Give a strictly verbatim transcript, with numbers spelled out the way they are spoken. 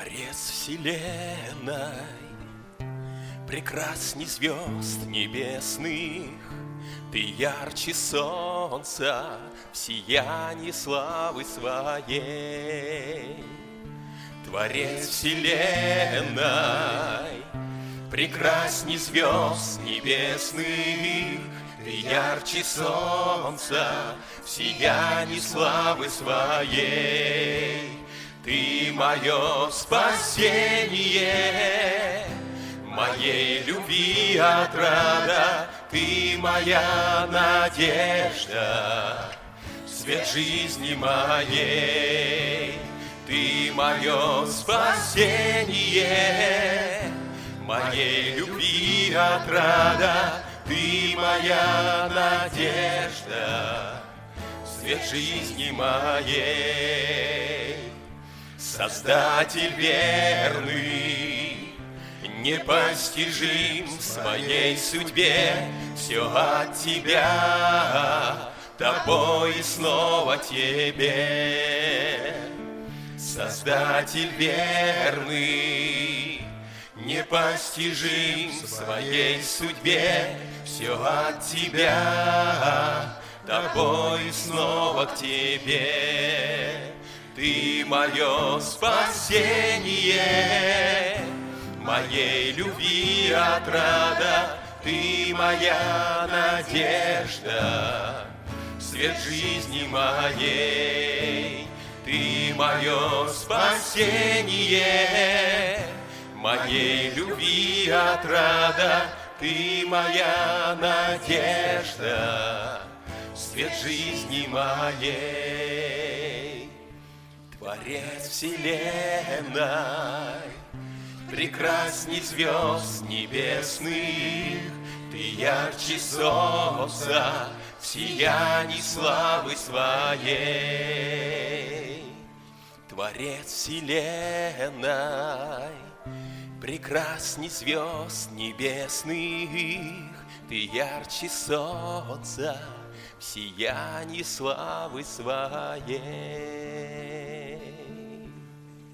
Творец вселенной, прекрасней звезд небесных, Ты ярче солнца в сиянии славы своей. Творец вселенной, прекрасней звезд небесных, Ты ярче солнца в сиянии славы своей. Ты мое спасение, моей любви отрада, Ты моя надежда, свет жизни моей. Ты мое спасение, моей любви отрада, Ты моя надежда, свет жизни моей. Создатель верный, непостижим в своей судьбе, Все от Тебя, Тобой и снова Тебе. Создатель верный, непостижим в своей судьбе, Все от Тебя, Тобой и снова к Тебе. Ты мое спасение, моей любви отрада, Ты моя надежда, свет жизни моей. Ты мое спасение, моей любви отрада, Ты моя надежда, свет жизни моей. Творец вселенной, прекрасней звезд небесных, Ты ярче солнца в сиянии славы своей. Творец вселенной, прекрасней звезд небесных, Ты ярче солнца в сиянии славы своей.